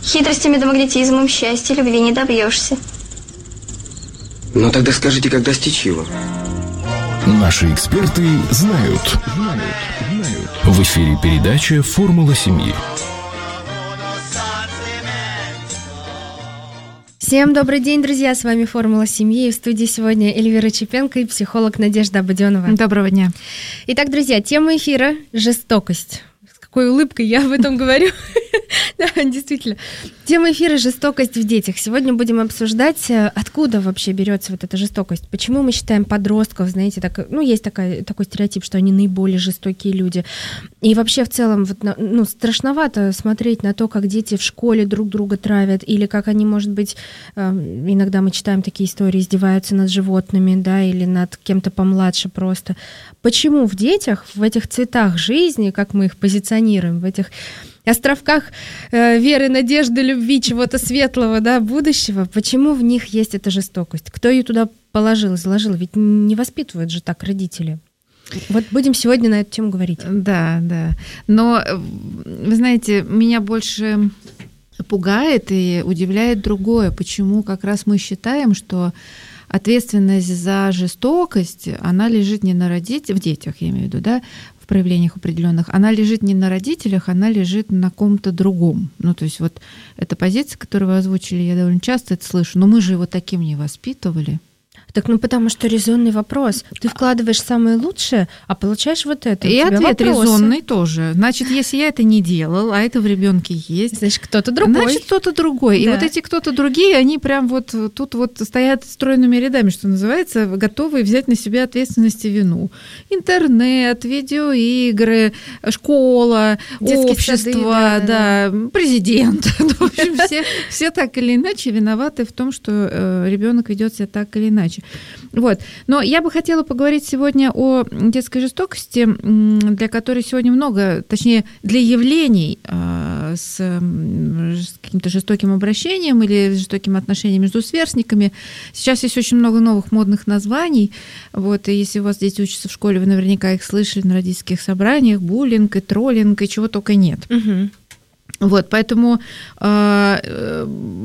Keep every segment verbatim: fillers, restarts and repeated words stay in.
Хитростями да магнетизмом счастья, любви не добьешься. Ну тогда скажите, как достичь его? Наши эксперты знают. Знают. Знают. В эфире передача «Формула семьи». Всем добрый день, друзья! С вами «Формула семьи». И в студии сегодня Эльвира Чепенко и психолог Надежда Абадёнова. Доброго дня. Итак, друзья, тема эфира – жестокость. С какой улыбкой я об этом говорю. Да, действительно. Тема эфира «Жестокость в детях». Сегодня будем обсуждать, откуда вообще берется вот эта жестокость. Почему мы считаем подростков, знаете, так, ну, есть такая, такой стереотип, что они наиболее жестокие люди. И вообще в целом вот, ну, страшновато смотреть на то, как дети в школе друг друга травят, или как они, может быть, иногда мы читаем такие истории, издеваются над животными, да, или над кем-то помладше просто. Почему в детях, в этих цветах жизни, как мы их позиционируем, в этих островках э, веры, надежды, любви, чего-то светлого, да, будущего, почему в них есть эта жестокость? Кто ее туда положил, заложил? Ведь не воспитывают же так родители. Вот будем сегодня на эту тему говорить. Да, да. Но, вы знаете, меня больше пугает и удивляет другое. Почему как раз мы считаем, что ответственность за жестокость, она лежит не на родителях, в детях, я имею в виду, да, в проявлениях определенных, она лежит не на родителях, она лежит на ком-то другом. Ну, то есть вот эта позиция, которую вы озвучили, я довольно часто это слышу, но мы же его таким не воспитывали. Так, ну потому что резонный вопрос. Ты вкладываешь самое лучшее, а получаешь вот это. И ответ вопросы. Резонный тоже. Значит, если я это не делал, а это в ребенке есть, значит, кто-то другой. Значит, кто-то другой. Да. И вот эти кто-то другие, они прям вот тут вот стоят стройными рядами, что называется, готовые взять на себя ответственность и вину. Интернет, видеоигры, школа, детские общество, сады, да, да, да. президент. В общем, все, все так или иначе виноваты в том, что ребенок ведет себя так или иначе. Вот. Но я бы хотела поговорить сегодня о детской жестокости, для которой сегодня много, точнее, для явлений с, с каким-то жестоким обращением или жестоким отношением между сверстниками. Сейчас есть очень много новых модных названий. Вот. И если у вас дети учатся в школе, вы наверняка их слышали на родительских собраниях. Буллинг и троллинг, и чего только нет. Угу. Вот, поэтому э,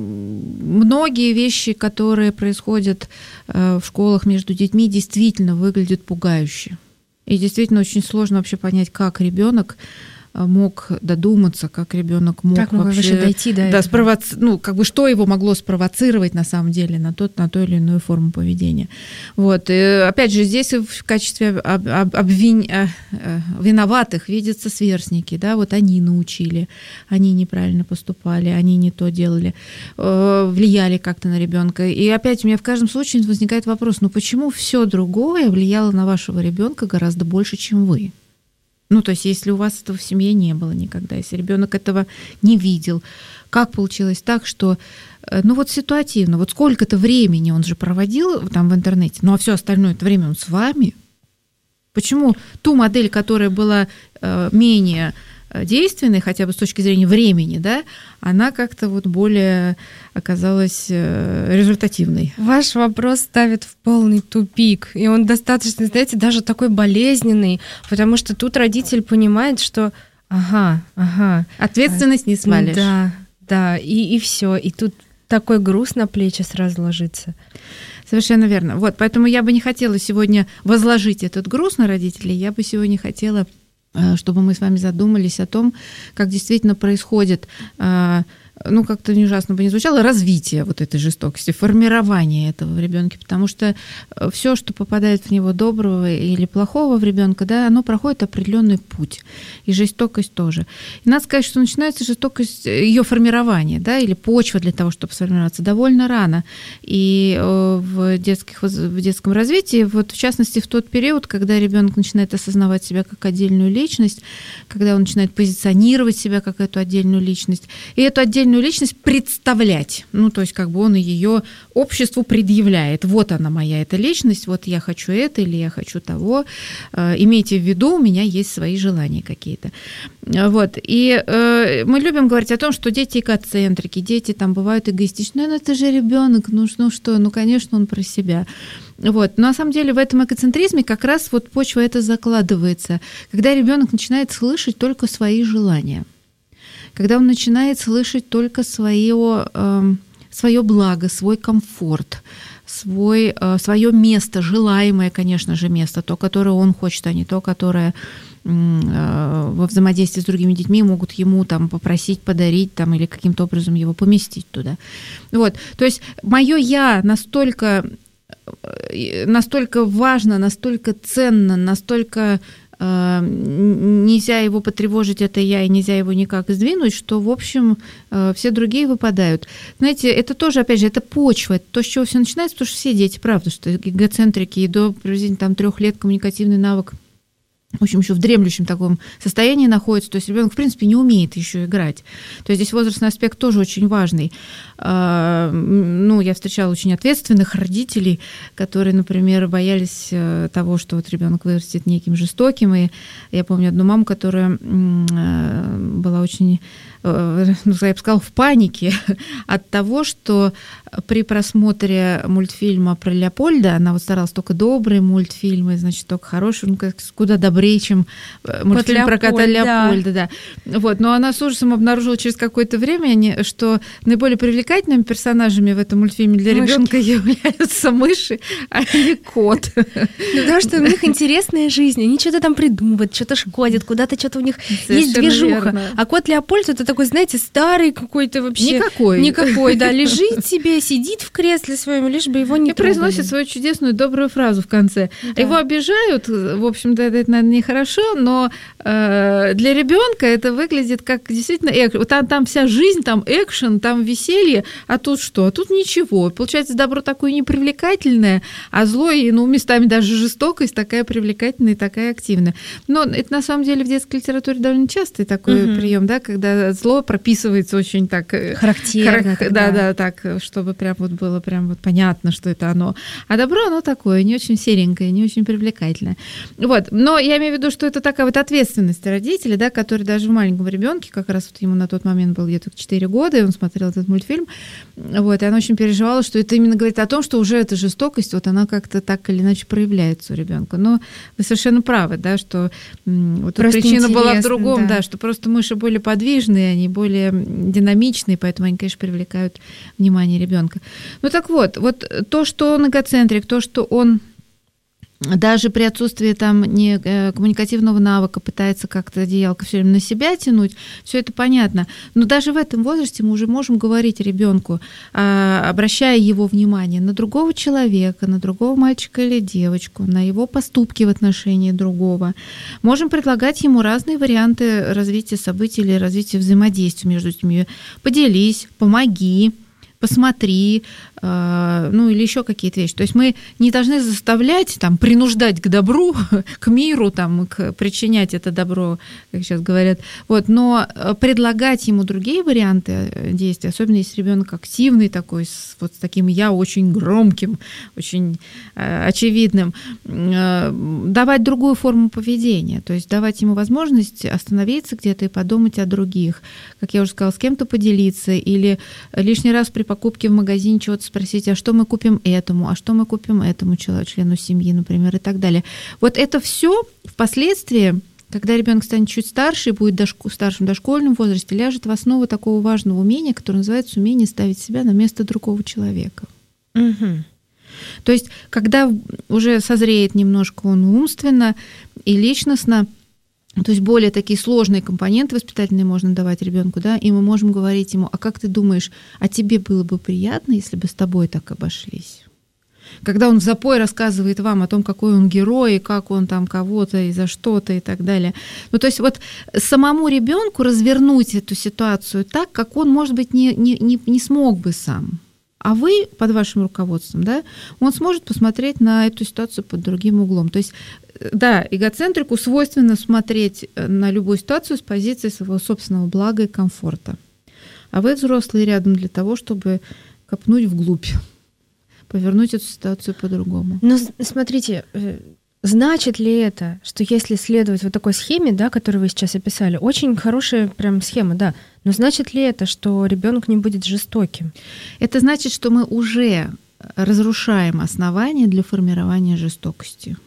многие вещи, которые происходят э, в школах между детьми, действительно выглядят пугающе. И действительно очень сложно вообще понять, как ребенок мог додуматься, как ребенок мог как вообще дойти до да, спровоци... ну, как бы что его могло спровоцировать на самом деле на, тот, на ту или иную форму поведения. Вот. И опять же, здесь в качестве об, об, обвин... виноватых видятся сверстники, да, вот они научили, они неправильно поступали, они не то делали, влияли как-то на ребенка. И опять у меня в каждом случае возникает вопрос, ну почему все другое влияло на вашего ребенка гораздо больше, чем вы? Ну, то есть, если у вас этого в семье не было никогда, если ребенок этого не видел, как получилось так, что, ну, вот ситуативно, вот сколько-то времени он же проводил там в интернете, ну, а все остальное это время он с вами. Почему ту модель, которая была э, менее действенной, хотя бы с точки зрения времени, да, она как-то вот более оказалась результативной. Ваш вопрос ставит в полный тупик, и он достаточно, знаете, даже такой болезненный, потому что тут родитель понимает, что ага, ага. Ответственность не свалишь. Да, да, и, и все, и тут такой груз на плечи сразу ложится. Совершенно верно. Вот, поэтому я бы не хотела сегодня возложить этот груз на родителей, я бы сегодня хотела, чтобы мы с вами задумались о том, как действительно происходит, ну, как-то не ужасно бы не звучало, развитие вот этой жестокости, формирование этого в ребенке, потому что все, что попадает в него доброго или плохого в ребенка, да, оно проходит определенный путь, и жестокость тоже. И надо сказать, что начинается жестокость, ее формирование, да, или почва для того, чтобы сформироваться, довольно рано. И в, детских, в детском развитии, вот в частности в тот период, когда ребенок начинает осознавать себя как отдельную личность, когда он начинает позиционировать себя как эту отдельную личность, и эту отдельную личность представлять. Ну, то есть, как бы он ее обществу предъявляет. Вот она моя, эта личность, вот я хочу это или я хочу того. Имейте в виду, у меня есть свои желания какие-то. Вот. И э, мы любим говорить о том, что дети эгоцентрики, дети там бывают эгоистичны. Ну, это же ребенок, ну, ну что, ну, конечно, он про себя. Вот. Но на самом деле в этом эгоцентризме как раз вот почва это закладывается, когда ребенок начинает слышать только свои желания. когда он начинает слышать только свое, э, свое благо, свой комфорт, свой, э, свое место, желаемое, конечно же, место, то, которое он хочет, а не то, которое во взаимодействии с другими детьми могут ему там попросить, подарить там, или каким-то образом его поместить туда. Вот. То есть мое «я» настолько, настолько важно, настолько ценно, настолько э, нельзя его потревожить, это «я», и нельзя его никак сдвинуть, что, в общем, э, все другие выпадают. Знаете, это тоже, опять же, это почва, это то, с чего все начинается, потому что все дети, правда, что эгоцентрики, и до приблизительно там трех лет коммуникативный навык, в общем, еще в дремлющем таком состоянии находится, то есть ребенок, в принципе, не умеет еще играть. То есть здесь возрастной аспект тоже очень важный. Ну, я встречала очень ответственных родителей, которые, например, боялись того, что вот ребенок вырастет неким жестоким. И я помню одну маму, которая была очень, ну, я бы сказала, в панике от того, что при просмотре мультфильма про Леопольда, она вот старалась только добрые мультфильмы, значит, только хорошие, ну, куда добрее, чем мультфильм про кота Леопольда. Да. Да. Вот. Но она с ужасом обнаружила через какое-то время, что наиболее привлекательными персонажами в этом мультфильме для ребенка являются мыши, а не кот. Потому что у них интересная жизнь, они что-то там придумывают, что-то шкодят, куда-то что-то у них есть движуха. А кот Леопольд — это такой, знаете, старый какой-то вообще. Никакой. Никакой, да, лежит себе, сидит в кресле своем, лишь бы его не трогали. И произносит свою чудесную добрую фразу в конце. Да. Его обижают, в общем-то, это, наверное, нехорошо, но э, для ребенка это выглядит как действительно экшен. Там, там вся жизнь, там экшен, там веселье, а тут что? А тут ничего. Получается, добро такое непривлекательное, а зло, и, ну, местами даже жестокость такая привлекательная и такая активная. Но это на самом деле в детской литературе довольно частый такой угу. прием, да, когда зло прописывается очень так характерно, хар... да, да, так, чтобы прям вот было прям вот понятно, что это оно. А добро, оно такое, не очень серенькое, не очень привлекательное. Вот. Но я имею в виду, что это такая вот ответственность родителей, да, который даже в маленьком ребенке, как раз вот ему на тот момент было где-то четыре года, и он смотрел этот мультфильм, вот, и она очень переживала, что это именно говорит о том, что уже эта жестокость, вот она как-то так или иначе проявляется у ребенка. Но вы совершенно правы, да, что вот причина была в другом, да. да, что просто мыши более подвижные, они более динамичные, поэтому они, конечно, привлекают внимание ребенка. Ну так вот, вот то, что он эгоцентрик, то, что он даже при отсутствии там не коммуникативного навыка пытается как-то одеялко все время на себя тянуть, все это понятно. Но даже в этом возрасте мы уже можем говорить ребенку, обращая его внимание на другого человека, на другого мальчика или девочку, на его поступки в отношении другого. Можем предлагать ему разные варианты развития событий или развития взаимодействия между людьми. Поделись, помоги, посмотри, ну или еще какие-то вещи. То есть мы не должны заставлять, там, принуждать к добру, к миру, там, к причинять это добро, как сейчас говорят, вот, но предлагать ему другие варианты действий, особенно если ребенок активный такой, с, вот с таким «я» очень громким, очень э, очевидным, э, давать другую форму поведения, то есть давать ему возможность остановиться где-то и подумать о других, как я уже сказала, с кем-то поделиться или лишний раз при покупке в магазине чего-то спросить, а что мы купим этому, а что мы купим этому члену семьи, например, и так далее. Вот это все впоследствии, когда ребенок станет чуть старше и будет дошко- в старшем дошкольном возрасте, ляжет в основу такого важного умения, которое называется умение ставить себя на место другого человека. Угу. То есть, когда уже созреет немножко он умственно и личностно, то есть более такие сложные компоненты воспитательные можно давать ребенку, да, и мы можем говорить ему, а как ты думаешь, а тебе было бы приятно, если бы с тобой так обошлись? Когда он в запой рассказывает вам о том, какой он герой, и как он там кого-то и за что-то и так далее. Ну, то есть вот самому ребенку развернуть эту ситуацию так, как он, может быть, не, не, не, не смог бы сам. А вы под вашим руководством, да, он сможет посмотреть на эту ситуацию под другим углом. То есть, да, эгоцентрику свойственно смотреть на любую ситуацию с позиции своего собственного блага и комфорта. А вы, взрослые, рядом для того, чтобы копнуть вглубь, повернуть эту ситуацию по-другому. Но смотрите, значит ли это, что если следовать вот такой схеме, да, которую вы сейчас описали, очень хорошая прям схема, да, но значит ли это, что ребенок не будет жестоким? Это значит, что мы уже разрушаем основания для формирования жестокости.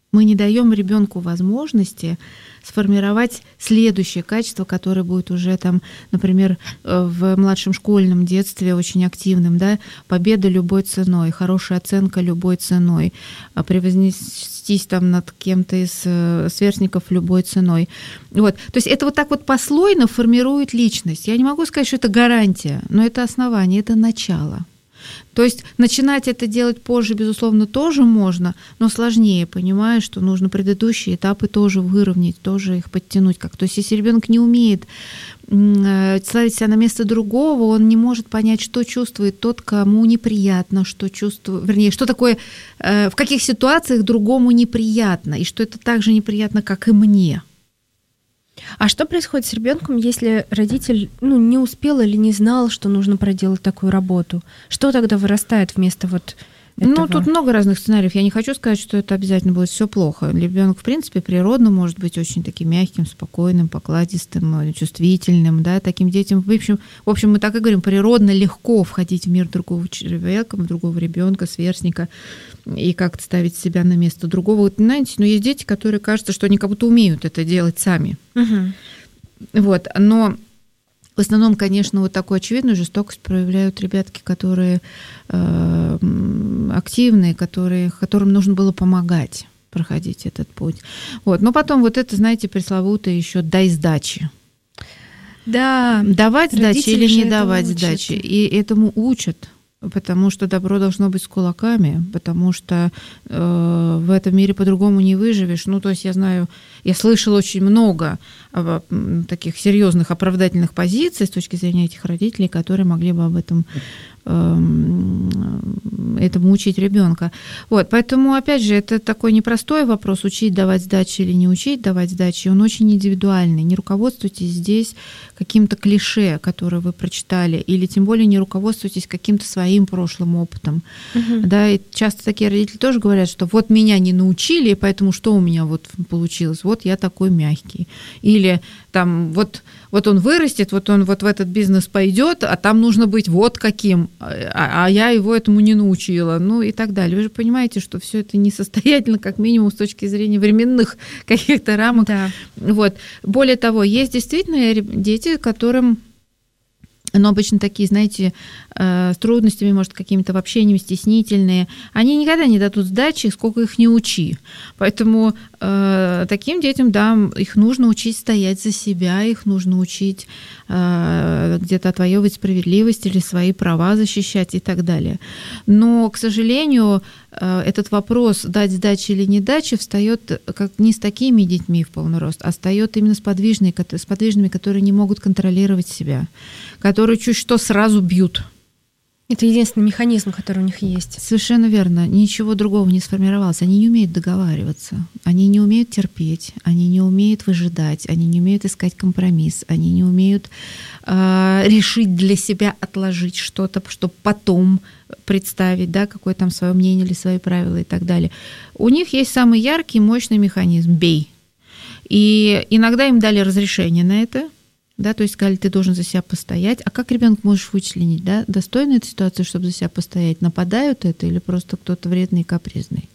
Мы не даем ребенку возможности сформировать следующее качество, которое будет уже там, например, в младшем школьном детстве очень активным, да, победа любой ценой, хорошая оценка любой ценой, превознестись там над кем-то из сверстников любой ценой. Вот. То есть это вот так вот послойно формирует личность. Я не могу сказать, что это гарантия, но это основание, это начало. То есть начинать это делать позже, безусловно, тоже можно, но сложнее, понимая, что нужно предыдущие этапы тоже выровнять, тоже их подтянуть. Как. То есть если ребенок не умеет ставить себя на место другого, он не может понять, что чувствует тот, кому неприятно, что чувствует, вернее, что такое, в каких ситуациях другому неприятно, и что это так же неприятно, как и мне. А что происходит с ребенком, если родитель ну, не успел или не знал, что нужно проделать такую работу? Что тогда вырастает вместо вот этого? Ну, тут много разных сценариев. Я не хочу сказать, что это обязательно будет все плохо. Ребенок, в принципе, природно может быть очень таким мягким, спокойным, покладистым, чувствительным, да, таким детям. В общем, в общем, мы так и говорим, природно легко входить в мир другого человека, другого ребенка, сверстника, и как-то ставить себя на место другого. Вот, знаете, но есть дети, которые кажется, что они как будто умеют это делать сами. Угу. Вот, но в основном, конечно, вот такую очевидную жестокость проявляют ребятки, которые э, активные, которые, которым нужно было помогать проходить этот путь. Вот. Но потом вот это, знаете, пресловутое еще «дай сдачи». Да. Давать сдачи или не давать учат. сдачи. И этому учат. Потому что добро должно быть с кулаками, потому что э, в этом мире по-другому не выживешь. Ну, то есть я знаю, я слышала очень много э, таких серьезных оправдательных позиций с точки зрения этих родителей, которые могли бы об этом этому учить ребенка. Вот, поэтому, опять же, это такой непростой вопрос, учить давать сдачи или не учить давать сдачи, он очень индивидуальный. Не руководствуйтесь здесь каким-то клише, которое вы прочитали, или тем более не руководствуйтесь каким-то своим прошлым опытом. Угу. Да, и часто такие родители тоже говорят, что вот меня не научили, поэтому что у меня вот получилось? Вот я такой мягкий. Или там вот, вот он вырастет, вот он вот в этот бизнес пойдет, а там нужно быть вот каким, а, а я его этому не научила, ну и так далее. Вы же понимаете, что все это несостоятельно, как минимум, с точки зрения временных каких-то рамок. Да. Вот. Более того, есть действительно дети, которым, но обычно такие, знаете, с трудностями, может, какими-то в общении, стеснительные, они никогда не дадут сдачи, сколько их не учи. Поэтому э, таким детям, да, их нужно учить стоять за себя, их нужно учить э, где-то отвоевывать справедливость или свои права защищать и так далее. Но, к сожалению, э, этот вопрос, дать сдачи или не дачи, встает как не с такими детьми в полный рост, а встает именно с подвижными, с подвижными, которые не могут контролировать себя, которые чуть что сразу бьют. Это единственный механизм, который у них есть. Совершенно верно. Ничего другого не сформировалось. Они не умеют договариваться, они не умеют терпеть, они не умеют выжидать, они не умеют искать компромисс, они не умеют э, решить для себя, отложить что-то, чтобы потом представить, да, какое там свое мнение или свои правила и так далее. У них есть самый яркий, мощный механизм – бей. И иногда им дали разрешение на это. Да, то есть сказали, ты должен за себя постоять. А как ребенка можешь вычленить? Да? Достойна эта ситуация, чтобы за себя постоять? Нападают это или просто кто-то вредный и капризный?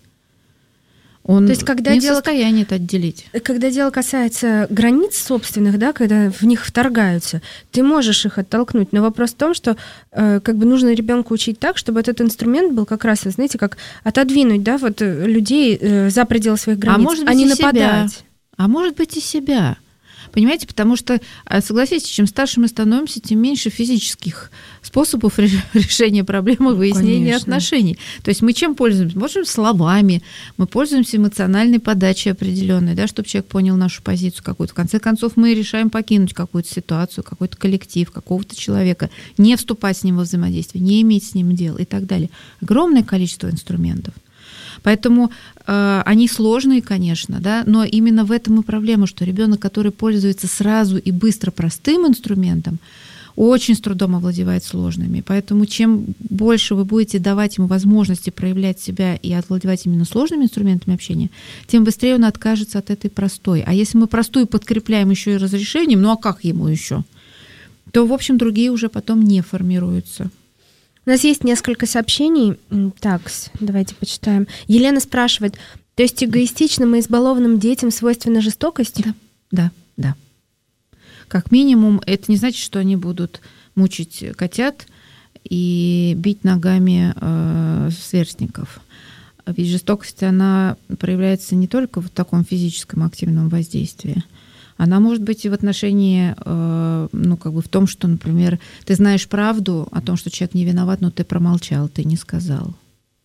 Он то есть, когда не дело, в состоянии это отделить. Когда дело касается границ собственных, да, когда в них вторгаются, ты можешь их оттолкнуть. Но вопрос в том, что э, как бы нужно ребенка учить так, чтобы этот инструмент был как раз, знаете, как отодвинуть, да, вот людей э, за пределы своих границ, а, может быть, а не и нападать. Себя. А может быть и себя. Понимаете, потому что, согласитесь, чем старше мы становимся, тем меньше физических способов решения проблемы, выяснения Конечно. Отношений. То есть мы чем пользуемся? Мы пользуемся словами, мы пользуемся эмоциональной подачей определенной, да, чтобы человек понял нашу позицию какую-то. В конце концов, мы решаем покинуть какую-то ситуацию, какой-то коллектив, какого-то человека, не вступать с ним во взаимодействие, не иметь с ним дел и так далее. Огромное количество инструментов. Поэтому э, они сложные, конечно, да, но именно в этом и проблема, что ребенок, который пользуется сразу и быстро простым инструментом, очень с трудом овладевает сложными. Поэтому чем больше вы будете давать ему возможности проявлять себя и овладевать именно сложными инструментами общения, тем быстрее он откажется от этой простой. А если мы простую подкрепляем еще и разрешением, ну а как ему еще? То, в общем, другие уже потом не формируются. У нас есть несколько сообщений. Так, давайте почитаем. Елена спрашивает, То есть эгоистичным и избалованным детям свойственна жестокость? Да, да, да. Как минимум, это не значит, что они будут мучить котят и бить ногами э, сверстников. Ведь жестокость, она проявляется не только в таком физическом активном воздействии. Она может быть и в отношении, э, ну, как бы в том, что, например, ты знаешь правду о том, что человек не виноват, но ты промолчал, ты не сказал.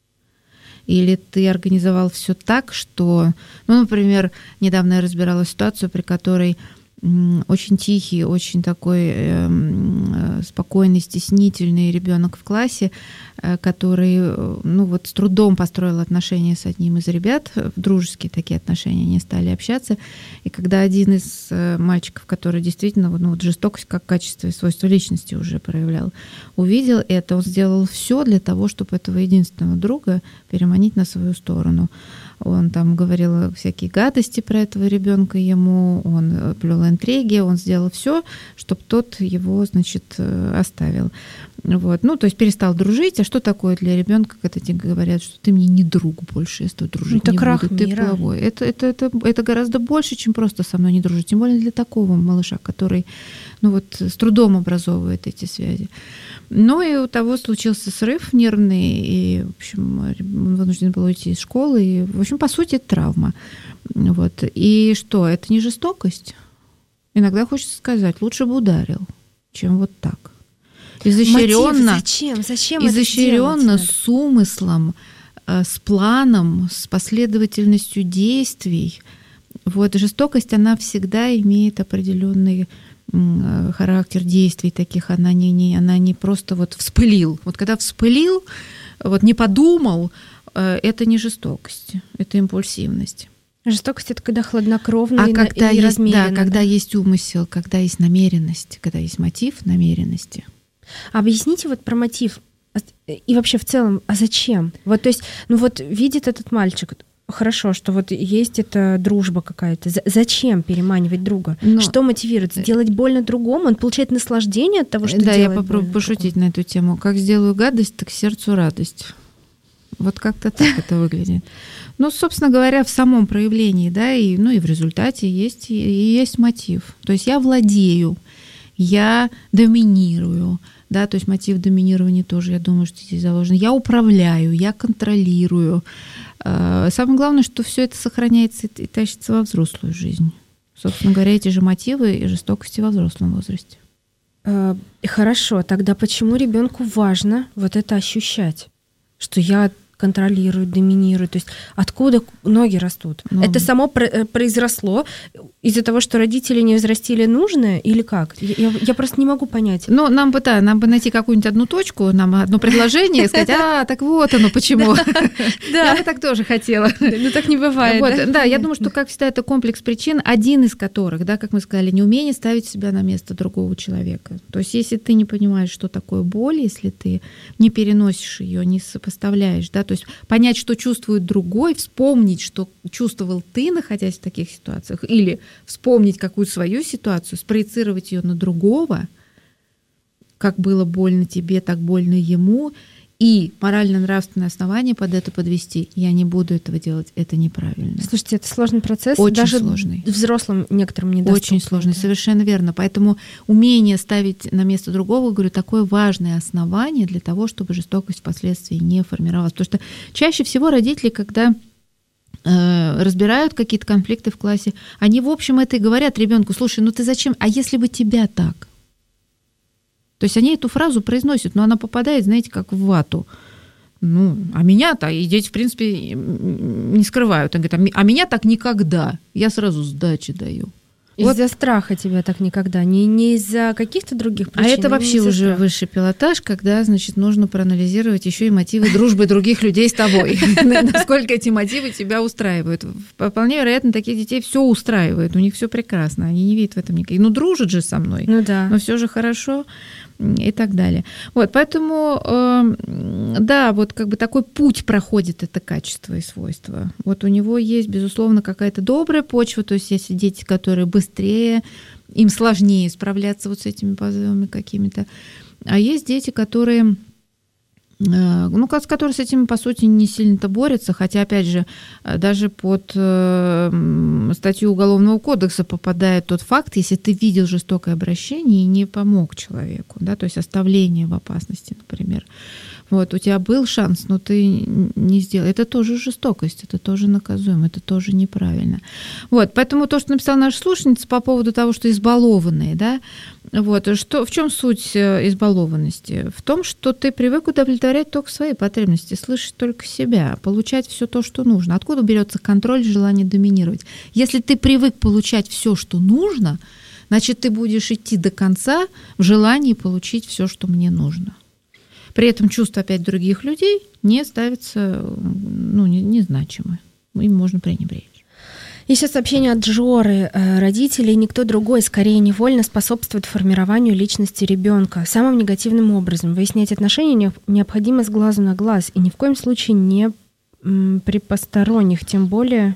Или ты организовал все так, что, ну, например, недавно я разбирала ситуацию, при которой очень тихий, очень такой э, спокойный, стеснительный ребенок в классе, э, который, ну вот, с трудом построил отношения с одним из ребят, дружеские такие отношения, они стали общаться. И когда один из э, мальчиков, который действительно, ну, вот, жестокость как качество и свойство личности уже проявлял, увидел это, он сделал все для того, чтобы этого единственного друга переманить на свою сторону. Он там говорил всякие гадости про этого ребенка ему, он плел интриги, он сделал все, чтобы тот его, значит, оставил. Вот. Ну, то есть перестал дружить. А что такое для ребенка, когда тебе говорят, что ты мне не друг больше, я с тобой дружить это не крах буду, ты мира. плохой. Это, это, это, это гораздо больше, чем просто со мной не дружить. Тем более для такого малыша, который, ну, вот, с трудом образовывает эти связи. Ну и у того случился срыв нервный, и, в общем, он вынужден был уйти из школы. И, в общем, по сути, это травма. Вот. И что, это не жестокость? Иногда хочется сказать, лучше бы ударил, чем вот так. Изощренно, зачем? Зачем изощренно, это с умыслом, с планом, с последовательностью действий. Вот жестокость, она всегда имеет определенный характер действий таких. Она не, не, она не просто вот вспылил. Вот когда вспылил, вот не подумал, это не жестокость, это импульсивность. Жестокость — это когда хладнокровно а и, когда и есть, размеренно. Да, когда есть умысел, когда есть намеренность, когда есть мотив намеренности. Объясните вот про мотив и вообще в целом, а зачем? Вот, то есть, ну вот видит этот мальчик, хорошо, что вот есть эта дружба какая-то. З- зачем переманивать друга? Но... Что мотивирует? Сделать больно другому? Он получает наслаждение от того, что да, делает я попробую пошутить другому на эту тему. Как сделаю гадость, так сердцу радость. Вот как-то так это выглядит. Ну, собственно говоря, в самом проявлении, да, и, ну и в результате есть, и есть мотив. То есть я владею, я доминирую, да, то есть мотив доминирования тоже, я думаю, что здесь заложен. Я управляю, я контролирую. Самое главное, что все это сохраняется и тащится во взрослую жизнь. Собственно говоря, эти же мотивы и жестокости во взрослом возрасте. Хорошо, тогда почему ребенку важно вот это ощущать, что я контролирую, доминирую? То есть откуда ноги растут? Ну, это само произросло из-за того, что родители не взрастили нужное, или как? Я, я просто не могу понять. Ну, нам бы, да, нам бы найти какую-нибудь одну точку, нам одно предложение, и сказать, а, так вот оно почему. Я бы так тоже хотела. Ну, так не бывает. Да, я думаю, что, как всегда, это комплекс причин, один из которых, да, как мы сказали, неумение ставить себя на место другого человека. То есть, если ты не понимаешь, что такое боль, если ты не переносишь ее, не сопоставляешь, да, то есть понять, что чувствует другой, вспомнить, что чувствовал ты, находясь в таких ситуациях, или вспомнить какую-то свою ситуацию, спроецировать ее на другого, как было больно тебе, так больно ему, и морально-нравственное основание под это подвести. Я не буду этого делать, это неправильно. Слушайте, это сложный процесс. Очень даже сложный. Взрослым некоторым недоступный. Очень сложный, совершенно верно. Поэтому умение ставить на место другого, говорю, такое важное основание для того, чтобы жестокость впоследствии не формировалась. Потому что чаще всего родители, когда э, разбирают какие-то конфликты в классе, они, в общем, это и говорят ребенку: слушай, ну ты зачем, а если бы тебя так? То есть они эту фразу произносят, но она попадает, знаете, как в вату. Ну, а меня так, и дети, в принципе, не скрывают. Они говорят, а меня так никогда. Я сразу сдачи даю. Из-за вот. страха тебя так никогда, не, не из-за каких-то других причин. А это вообще уже страха. Высший пилотаж, когда, значит, нужно проанализировать еще и мотивы дружбы других людей с тобой. Насколько эти мотивы тебя устраивают. Вполне вероятно, таких детей все устраивает, у них все прекрасно, они не видят в этом никаких. Ну, дружат же со мной, ну да. Но все же хорошо. И так далее. Вот, поэтому, э, да, вот как бы такой путь проходит это качество и свойства. Вот у него есть, безусловно, какая-то добрая почва, то есть есть дети, которые быстрее, им сложнее справляться вот с этими позывами какими-то. А есть дети, которые ну, с которой с этим, по сути, не сильно-то борется, хотя, опять же, даже под э, статью Уголовного кодекса попадает тот факт, если ты видел жестокое обращение и не помог человеку, да, то есть оставление в опасности, например. Вот, у тебя был шанс, но ты не сделал. Это тоже жестокость, это тоже наказуемо, это тоже неправильно. Вот, поэтому то, что написала наша слушательница по поводу того, что избалованные, да, вот, что, в чем суть избалованности? В том, что ты привык удовлетворять только свои потребности, слышать только себя, получать все то, что нужно. Откуда берется контроль, желание доминировать? Если ты привык получать все, что нужно, значит, ты будешь идти до конца в желании получить все, что мне нужно. При этом чувства опять других людей не ставятся, ну, незначимы. Им можно пренебречь. Еще сообщение от Жоры. Родители и никто другой скорее невольно способствует формированию личности ребенка самым негативным образом. Выяснять отношения необходимо с глазу на глаз и ни в коем случае не при посторонних, тем более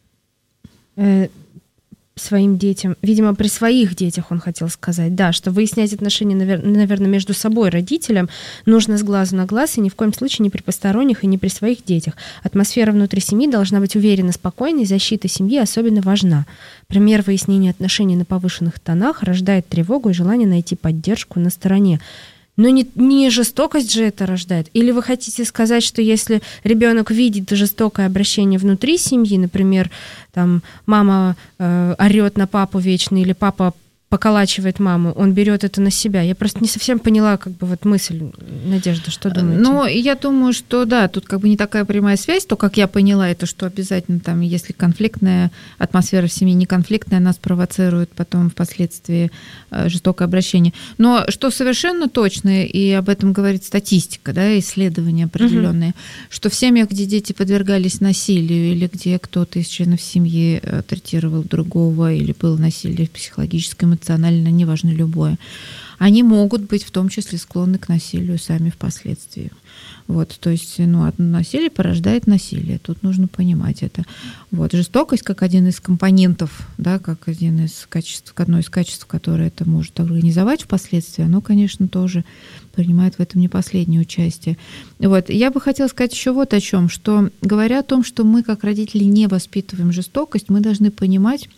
э, своим детям. Видимо, при своих детях он хотел сказать. Да, что выяснять отношения, наверное, между собой родителям нужно с глазу на глаз и ни в коем случае не при посторонних и не при своих детях. Атмосфера внутри семьи должна быть уверенно спокойной, защита семьи особенно важна. Пример выяснения отношений на повышенных тонах рождает тревогу и желание найти поддержку на стороне. Но не, не жестокость же это рождает. Или вы хотите сказать, что если ребенок видит жестокое обращение внутри семьи, например, там мама э, орет на папу вечно, или папа поколачивает маму, он берет это на себя. Я просто не совсем поняла, как бы вот мысль, Надежда, что думаете? Ну, я думаю, что да, тут как бы не такая прямая связь, то, как я поняла, это что обязательно там, если конфликтная атмосфера в семье не конфликтная, нас провоцирует потом впоследствии жестокое обращение. Но что совершенно точно, и об этом говорит статистика, да, исследования определенные, угу. что в семьях, где дети подвергались насилию, или где кто-то из членов семьи третировал другого, или было насилие психологическое, эмоционально, неважно любое, они могут быть в том числе склонны к насилию сами впоследствии. Вот, то есть, ну, одно насилие порождает насилие. Тут нужно понимать это. Вот, жестокость как один из компонентов, да, как один из качеств, одно из качеств, которое это может организовать впоследствии, оно, конечно, тоже принимает в этом не последнее участие. Вот, я бы хотела сказать еще вот о чем, что говоря о том, что мы как родители не воспитываем жестокость, мы должны понимать,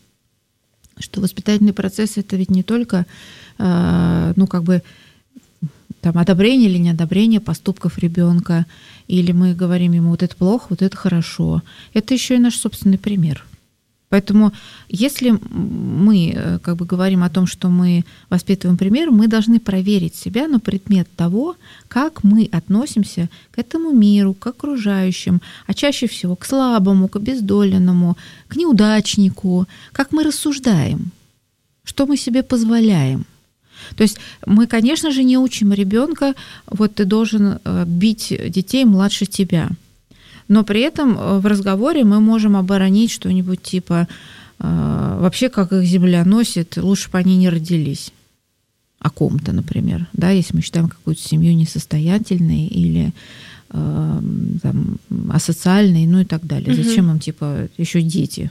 что воспитательный процесс — это ведь не только, э, ну, как бы, там, одобрение или неодобрение поступков ребенка, или мы говорим ему, вот это плохо, вот это хорошо. Это еще и наш собственный пример. Поэтому если мы как бы говорим о том, что мы воспитываем пример, мы должны проверить себя на предмет того, как мы относимся к этому миру, к окружающим, а чаще всего к слабому, к обездоленному, к неудачнику, как мы рассуждаем, что мы себе позволяем. То есть мы, конечно же, не учим ребенка, вот ты должен бить детей младше тебя. Но при этом в разговоре мы можем оборонить что-нибудь типа вообще, как их земля носит, лучше бы они не родились. О ком-то, например. Да, если мы считаем какую-то семью несостоятельной или э, там, асоциальной, ну и так далее. Угу. Зачем им типа еще дети?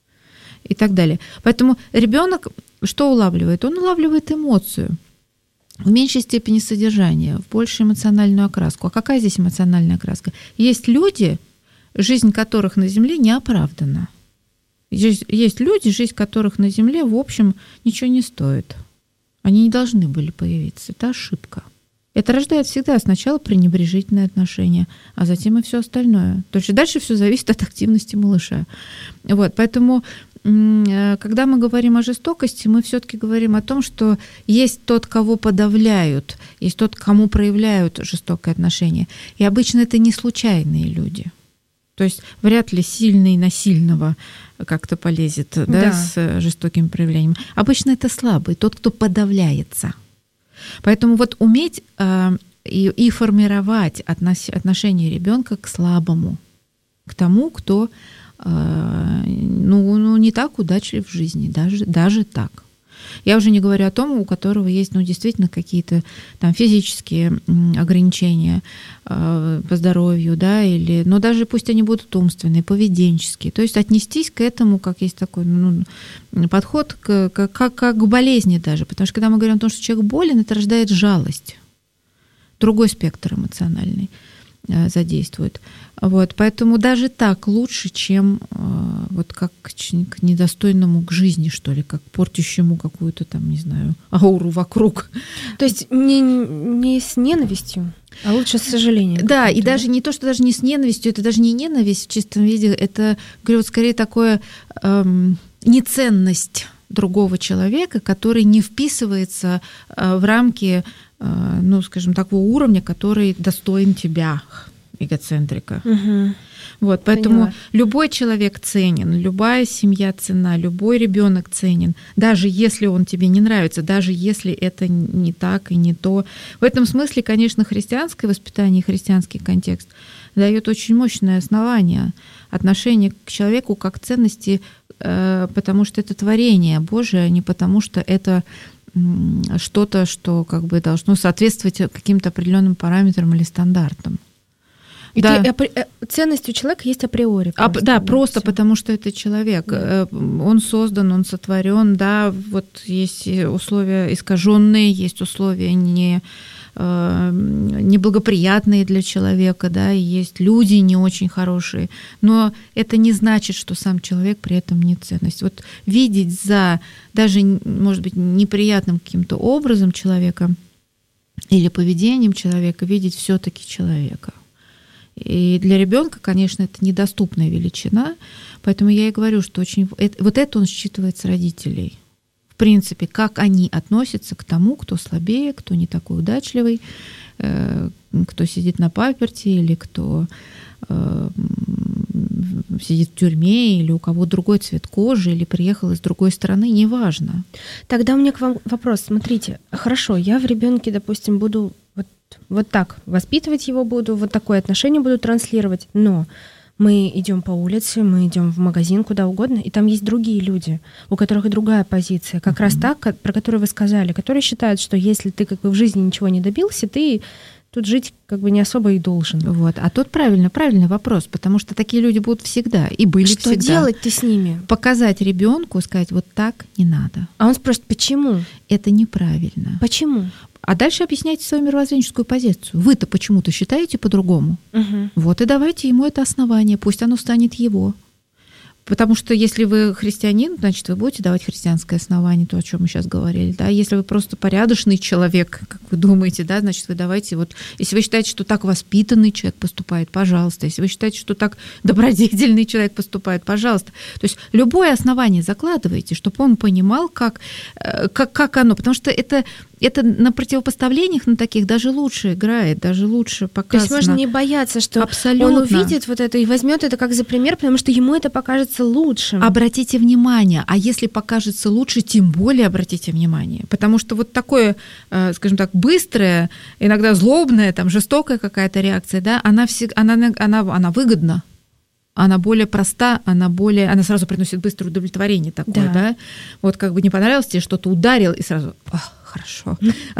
И так далее. Поэтому ребенок что улавливает? Он улавливает эмоцию. В меньшей степени содержание, в большей эмоциональную окраску. А какая здесь эмоциональная окраска? Есть люди, жизнь которых на Земле не оправдана. Есть, есть люди, жизнь которых на Земле, в общем, ничего не стоит. Они не должны были появиться. Это ошибка. Это рождает всегда сначала пренебрежительное отношение, а затем и все остальное. То есть дальше все зависит от активности малыша. Вот, поэтому когда мы говорим о жестокости, мы все-таки говорим о том, что есть тот, кого подавляют, есть тот, кому проявляют жестокое отношение. И обычно это не случайные люди. То есть вряд ли сильный на сильного как-то полезет, да, да. с жестоким проявлением. Обычно это слабый, тот, кто подавляется. Поэтому вот уметь э, и, и формировать относ, отношение ребенка к слабому, к тому, кто Ну, ну, не так удачлив в жизни, даже, даже так. Я уже не говорю о том, у которого есть, ну, действительно какие-то там физические ограничения э, по здоровью, да, или, но даже пусть они будут умственные, поведенческие. То есть отнестись к этому, как есть такой, ну, подход к, как, как к болезни даже. Потому что когда мы говорим о том, что человек болен, это рождает жалость. другой спектр эмоциональный задействует. Вот, поэтому даже так лучше, чем э, вот как к недостойному к жизни, что ли, как портящему какую-то там, не знаю, ауру вокруг. То есть не, не с ненавистью, а лучше с сожалением. Да, и даже не то, что даже не с ненавистью, это даже не ненависть в чистом виде, это, говорю, вот скорее такое эм, неценность другого человека, который не вписывается э, в рамки, э, ну, скажем, такого уровня, который достоин тебя, эгоцентрика. Угу. Вот, поэтому Поняла. Любой человек ценен, любая семья ценна, любой ребенок ценен, даже если он тебе не нравится, даже если это не так и не то. В этом смысле, конечно, христианское воспитание, христианский контекст дает очень мощное основание отношения к человеку как ценности, потому что это творение Божие, а не потому что это что-то, что как бы должно соответствовать каким-то определенным параметрам или стандартам. И Да. ты, ценность у человека есть априори. А, Просто, да, да, просто всё. потому что это человек. Да. Он создан, он сотворен, да, вот есть условия искаженные, есть условия не, неблагоприятные для человека, да, и есть люди не очень хорошие. Но это не значит, что сам человек при этом не ценность. Вот видеть за даже, может быть, неприятным каким-то образом человека или поведением человека, видеть все-таки человека. И для ребенка, конечно, это недоступная величина, поэтому я и говорю, что очень вот это он считывает с родителей. В принципе, как они относятся к тому, кто слабее, кто не такой удачливый, кто сидит на паперти или кто сидит в тюрьме, или у кого другой цвет кожи, или приехал из другой страны, неважно. Тогда у меня к вам вопрос. Смотрите, хорошо, я в ребенке, допустим, буду вот, вот так воспитывать его буду, вот такое отношение буду транслировать, но мы идем по улице, мы идем в магазин, куда угодно, и там есть другие люди, у которых и другая позиция, как mm-hmm. раз так, про которую вы сказали, которые считают, что если ты как бы в жизни ничего не добился, ты тут жить как бы не особо и должен. Вот. А тут правильно, правильный вопрос, потому что такие люди будут всегда и были что всегда. Что делать-то с ними? Показать ребенку, сказать, вот так не надо. А он спросит, почему? Это неправильно. Почему? А дальше объясняйте свою мировоззренческую позицию. Вы-то почему-то считаете по-другому. Угу. Вот и давайте ему это основание, пусть оно станет его. Потому что если вы христианин, значит, вы будете давать христианское основание, то, о чем мы сейчас говорили. Да? Если вы просто порядочный человек, как вы думаете, да, значит, вы давайте вот... Если вы считаете, что так воспитанный человек поступает, пожалуйста. Если вы считаете, что так добродетельный человек поступает, пожалуйста. То есть любое основание закладывайте, чтобы он понимал, как, как, как оно. Потому что это... Это на противопоставлениях на таких даже лучше играет, даже лучше показано. То есть можно не бояться, что Абсолютно. Он увидит вот это и возьмет это как за пример, потому что ему это покажется лучшим. Обратите внимание, а если покажется лучше, тем более обратите внимание. Потому что вот такое, скажем так, быстрое, иногда злобное, там, жестокая какая-то реакция, да, она, всег... она, она, она выгодна. Она более проста, она более, она сразу приносит быстрое удовлетворение такое, да. да? Вот как бы не понравилось тебе, что-то ударил, и сразу, хорошо,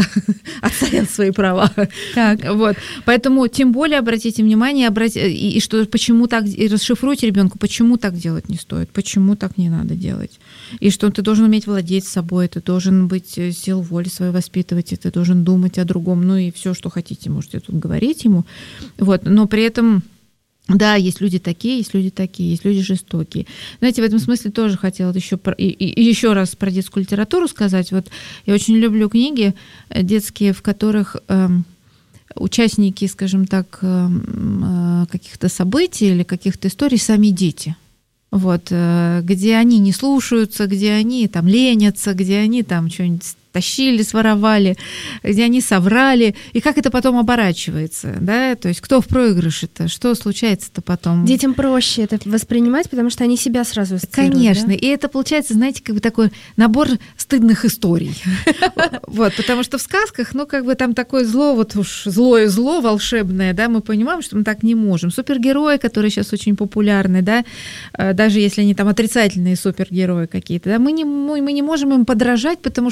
отстоял свои права. Так. Вот. Поэтому тем более обратите внимание, обрати... и, и что почему так, и расшифруйте ребенку, почему так делать не стоит, почему так не надо делать. И что ты должен уметь владеть собой, ты должен быть сил воли своей воспитывать, и ты должен думать о другом, ну и все, что хотите, можете тут говорить ему. Вот. Но при этом да, есть люди такие, есть люди такие, есть люди жестокие. Знаете, в этом смысле тоже хотела еще, и, и еще раз про детскую литературу сказать. Вот я очень люблю книги детские, в которых э, участники, скажем так, э, каких-то событий или каких-то историй сами дети. Вот, э, где они не слушаются, где они там ленятся, где они там что-нибудь тащили, своровали, где они соврали, и как это потом оборачивается, да, то есть кто в проигрыше-то, что случается-то потом? Детям проще это воспринимать, потому что они себя сразу ассоциируют. Конечно, да? И это получается, знаете, как бы такой набор стыдных историй, вот, потому что в сказках, ну, как бы там такое зло, вот уж злое зло волшебное, да, мы понимаем, что мы так не можем. Супергерои, которые сейчас очень популярны, да, даже если они там отрицательные супергерои какие-то, да, мы не, мы не можем им подражать, потому что мы не можем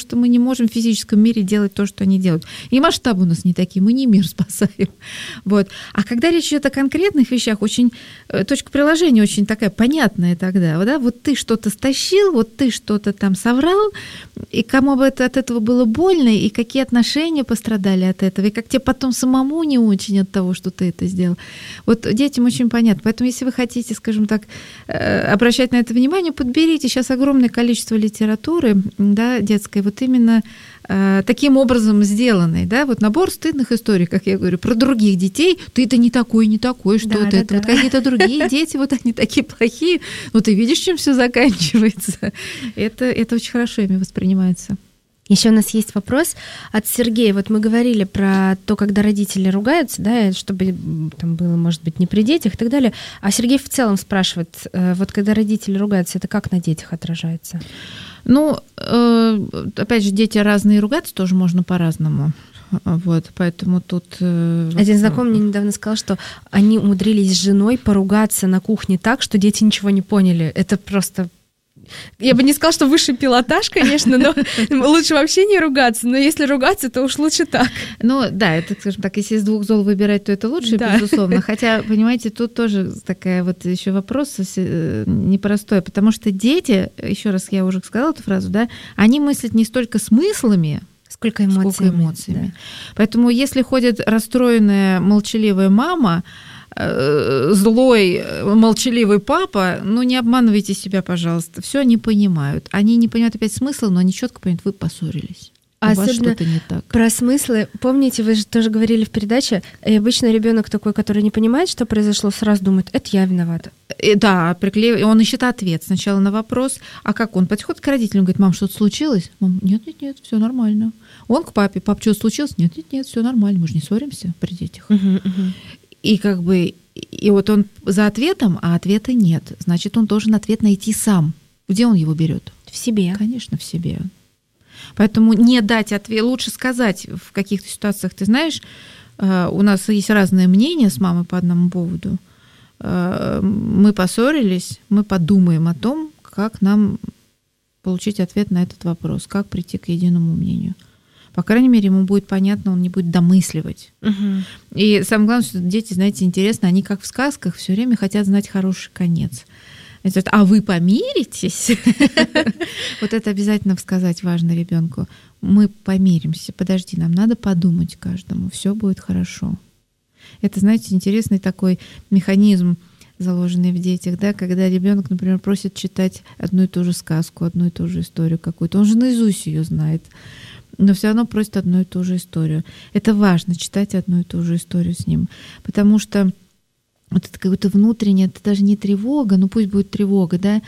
можем в физическом мире делать то, что они делают. И масштабы у нас не такие, мы не мир спасаем. Вот. А когда речь идет о конкретных вещах, очень точка приложения очень такая понятная тогда. Да? Вот ты что-то стащил, вот ты что-то там соврал, и кому бы это, от этого было больно, и какие отношения пострадали от этого, и как тебе потом самому не очень от того, что ты это сделал. Вот детям очень понятно. Поэтому, если вы хотите, скажем так, обращать на это внимание, подберите. Сейчас огромное количество литературы, да, детской, вот именно э, таким образом сделанной. Да? Вот набор стыдных историй, как я говорю, про других детей. Ты-то не такой, не такой, что да, ты. Да, это да. вот какие-то другие дети, вот они такие плохие. Ну, ты видишь, чем все заканчивается. Это, это очень хорошо ими воспринимается. Еще у нас есть вопрос от Сергея. Вот мы говорили про то, когда родители ругаются, да, чтобы там было, может быть, не при детях и так далее. А Сергей в целом спрашивает, вот когда родители ругаются, это как на детях отражается? Ну, опять же, дети разные, ругаться тоже можно по-разному. Вот, поэтому тут... Один знакомый мне недавно сказал, что они умудрились с женой поругаться на кухне так, что дети ничего не поняли. Это просто... Я бы не сказала, что высший пилотаж, конечно, но лучше вообще не ругаться. Но если ругаться, то уж лучше так. Ну да, это, скажем так, если из двух зол выбирать, то это лучше, да. Безусловно. Хотя, понимаете, тут тоже такая вот еще вопрос непростой, потому что дети, еще раз я уже сказала эту фразу, да, они мыслят не столько смыслами, сколько эмоциями. Сколько эмоциями. Да. Поэтому если ходит расстроенная, молчаливая мама, злой, молчаливый папа, ну не обманывайте себя, пожалуйста. Все они понимают. Они не понимают опять смысла, но они четко понимают, вы поссорились. А у вас особенно что-то не так. Про смыслы. Помните, вы же тоже говорили в передаче, и обычно ребенок такой, который не понимает, что произошло, сразу думает, это я виновата. И, да, приклеив... он ищет ответ сначала на вопрос, а как он подходит к родителям, говорит, мам, что-то случилось? Мам, нет, нет, нет, все нормально. Он к папе, пап, что случилось? Нет, нет, нет, все нормально, мы же не ссоримся при детях. Угу, угу. И как бы, и вот он за ответом, а ответа нет. Значит, он должен ответ найти сам. Где он его берет? В себе. Конечно, в себе. Поэтому не дать ответ, лучше сказать в каких-то ситуациях, ты знаешь, у нас есть разное мнение с мамой по одному поводу. Мы поссорились, мы подумаем о том, как нам получить ответ на этот вопрос, как прийти к единому мнению. По крайней мере, ему будет понятно, он не будет домысливать. Угу. И самое главное, что дети, знаете, интересно, они как в сказках все время хотят знать хороший конец. А вы помиритесь? Вот это обязательно сказать важно ребенку. Мы помиримся. Подожди, нам надо подумать каждому. Все будет хорошо. Это, знаете, интересный такой механизм, заложенный в детях, да, когда ребенок, например, просит читать одну и ту же сказку, одну и ту же историю какую-то. Он же наизусть ее знает, но все равно просит одну и ту же историю. Это важно, читать одну и ту же историю с ним, потому что вот это какое-то внутреннее, это даже не тревога, ну пусть будет тревога, да,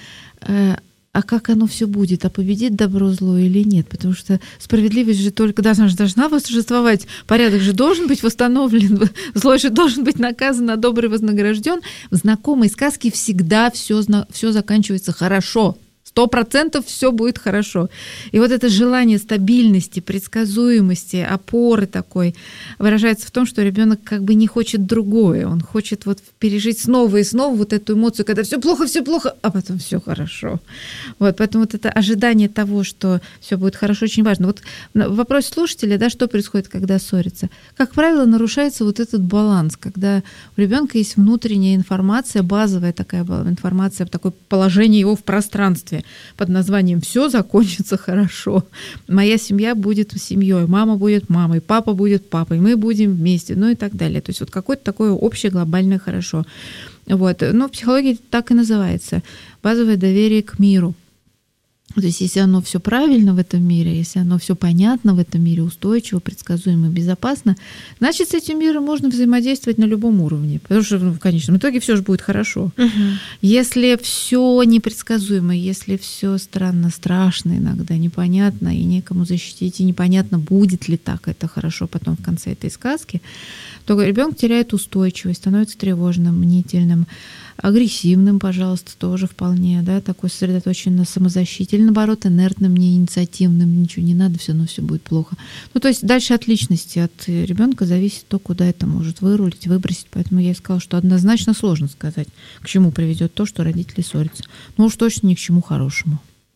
а как оно все будет, а победит добро зло или нет, потому что справедливость же только должна, должна восторжествовать, порядок же должен быть восстановлен, злой же должен быть наказан, а добрый вознагражден. В знакомой сказке всегда все, все заканчивается хорошо. Сто процентов все будет хорошо. И вот это желание стабильности, предсказуемости, опоры такой выражается в том, что ребенок как бы не хочет другое. Он хочет вот пережить снова и снова вот эту эмоцию, когда все плохо, все плохо, а потом все хорошо. Вот, поэтому вот это ожидание того, что все будет хорошо, очень важно. Вот вопрос слушателя, да, что происходит, когда ссорятся? Как правило, нарушается вот этот баланс, когда у ребенка есть внутренняя информация, базовая такая информация, такое положение его в пространстве под названием «Все закончится хорошо». Моя семья будет семьей, мама будет мамой, папа будет папой, мы будем вместе, ну и так далее. То есть вот какое-то такое общее глобальное хорошо. Вот. Но в психологии так и называется. Базовое доверие к миру. То есть если оно все правильно в этом мире, если оно все понятно в этом мире, устойчиво, предсказуемо, безопасно, значит, с этим миром можно взаимодействовать на любом уровне. Потому что ну, в конечном итоге все же будет хорошо. Угу. Если все непредсказуемо, если все странно, страшно иногда, непонятно, и некому защитить, и непонятно, будет ли так это хорошо потом в конце этой сказки, то ребенок теряет устойчивость, становится тревожным, мнительным, агрессивным, пожалуйста, тоже вполне, да, такой сосредоточен на самозащите, или наоборот, инертным, неинициативным, ничего не надо, все равно все будет плохо. Ну, то есть дальше от личности, от ребенка зависит то, куда это может вырулить, выбросить. Поэтому я и сказала, что однозначно сложно сказать, к чему приведет то, что родители ссорятся. Ну уж точно ни к чему хорошему.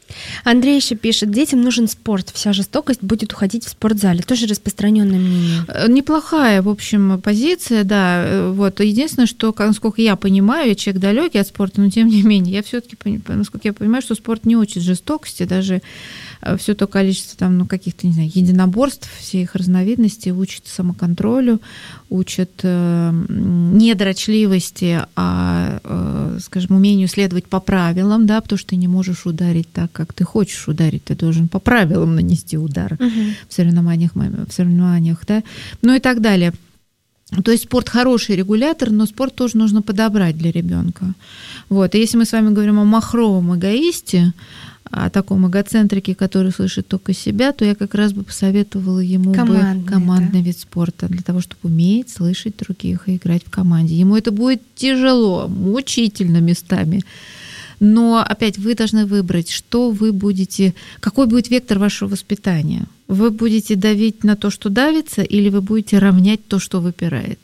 Андрей еще пишет, детям нужен спорт, вся жестокость будет уходить в спортзале. Тоже распространенное мнение. Неплохая, в общем, позиция, да. Вот. Единственное, что, насколько я понимаю, я человек далекий от спорта, но тем не менее, я все-таки, насколько я понимаю, что спорт не учит жестокости, даже все то количество там, ну, каких-то, не знаю, единоборств, все их разновидности учат самоконтролю, учат э, не дрочливости, а, э, скажем, умению следовать по правилам, да, потому что ты не можешь ударить так, как ты хочешь ударить, ты должен по правилам нанести удар uh-huh. в соревнованиях, в соревнованиях, да, ну и так далее. То есть спорт хороший регулятор, но спорт тоже нужно подобрать для ребенка. Вот. И если мы с вами говорим о махровом эгоисте, о таком эгоцентрике, который слышит только себя, то я как раз бы посоветовала ему командный, бы командный да? вид спорта для того, чтобы уметь слышать других и играть в команде. Ему это будет тяжело, мучительно местами. Но опять вы должны выбрать, что вы будете, какой будет вектор вашего воспитания. Вы будете давить на то, что давится, или вы будете равнять то, что выпирает.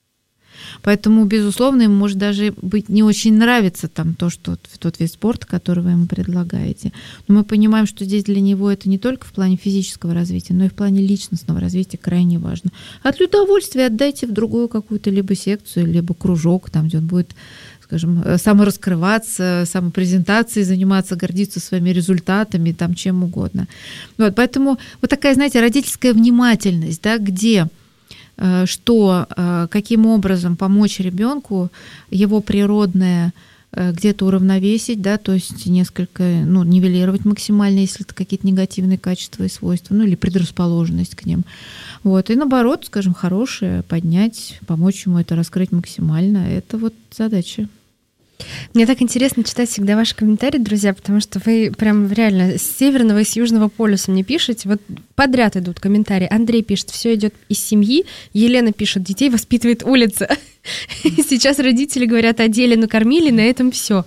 Поэтому, безусловно, ему может даже быть не очень нравиться там то, что тот вид спорта, который вы ему предлагаете. Но мы понимаем, что здесь для него это не только в плане физического развития, но и в плане личностного развития крайне важно. От удовольствия отдайте в другую какую-то либо секцию, либо кружок, там, где он будет, скажем, самораскрываться, самопрезентацией заниматься, гордиться своими результатами, там, чем угодно. Вот, поэтому вот такая, знаете, родительская внимательность, да, где... что, каким образом помочь ребенку его природное где-то уравновесить, да, то есть несколько, ну, нивелировать максимально, если это какие-то негативные качества и свойства, ну, или предрасположенность к ним. Вот. И наоборот, скажем, хорошее поднять, помочь ему это раскрыть максимально. Это вот задача. Мне так интересно читать всегда ваши комментарии, друзья, потому что вы прям реально с северного и с южного полюса мне пишете. Вот подряд идут комментарии. Андрей пишет, все идет из семьи. Елена пишет, детей воспитывает улица. Сейчас родители говорят о деле, накормили, на этом все.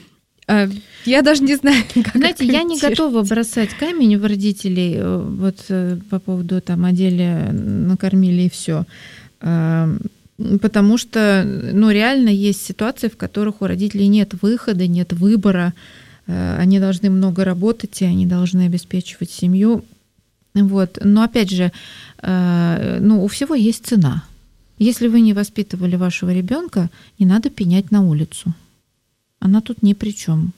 Я даже не знаю, как. Знаете, я не готова бросать камень в родителей вот по поводу там о деле накормили и все. Потому что, ну, реально есть ситуации, в которых у родителей нет выхода, нет выбора. Они должны много работать, и они должны обеспечивать семью. Вот. Но, опять же, ну, у всего есть цена. Если вы не воспитывали вашего ребенка, не надо пенять на улицу. Она тут ни при чем.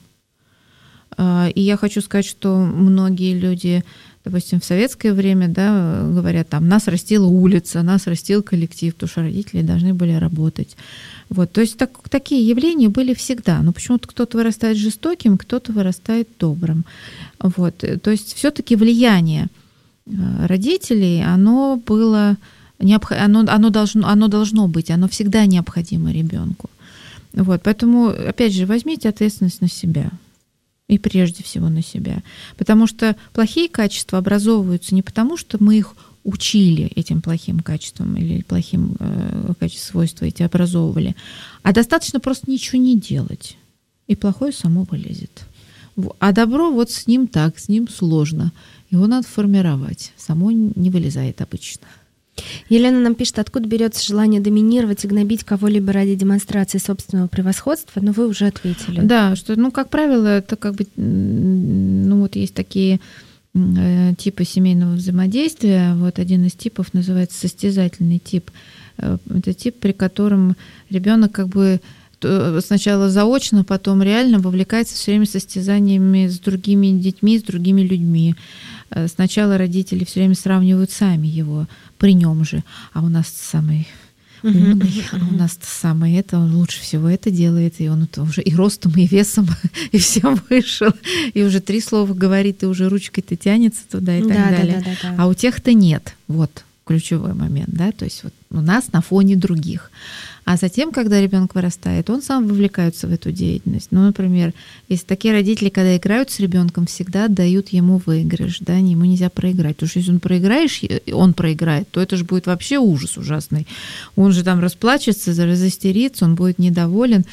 И я хочу сказать, что многие люди... Допустим, в советское время, да, говорят, там, нас растила улица, нас растил коллектив, потому что родители должны были работать. Вот, то есть так, такие явления были всегда. Но почему-то кто-то вырастает жестоким, кто-то вырастает добрым. Вот, то есть все-таки влияние родителей, оно было, оно, оно, должно, оно должно быть, оно всегда необходимо ребенку. Вот, поэтому, опять же, возьмите ответственность на себя. И прежде всего на себя. Потому что плохие качества образовываются не потому, что мы их учили этим плохим качеством или плохим э, качеством свойства эти образовывали, а достаточно просто ничего не делать. И плохое само вылезет. А добро вот с ним так, с ним сложно. Его надо формировать. Само не вылезает обычно. Елена нам пишет, откуда берется желание доминировать и гнобить кого-либо ради демонстрации собственного превосходства, но вы уже ответили. Да, что, ну, как правило, это как бы, ну, вот есть такие э, типы семейного взаимодействия. Вот один из типов называется состязательный тип. Это тип, при котором ребенок как бы сначала заочно, потом реально вовлекается все время состязаниями с другими детьми, с другими людьми. Сначала родители все время сравнивают сами его при нем же, а у нас самый умный, uh-huh, uh-huh. а у нас самый это, он лучше всего это делает, и он это уже и ростом, и весом, и всем вышел, и уже три слова говорит, и уже ручкой-то тянется туда и так да, далее. Да, да, да, да. А у тех-то нет. Вот ключевой момент, да, то есть вот у нас на фоне других. А затем, когда ребенок вырастает, он сам вовлекается в эту деятельность. Ну, например, есть такие родители, когда играют с ребенком, всегда дают ему выигрыш, да, ему нельзя проиграть. Потому что если он проиграешь, он проиграет, то это же будет вообще ужас ужасный. Он же там расплачется, разостерится, он будет недоволен.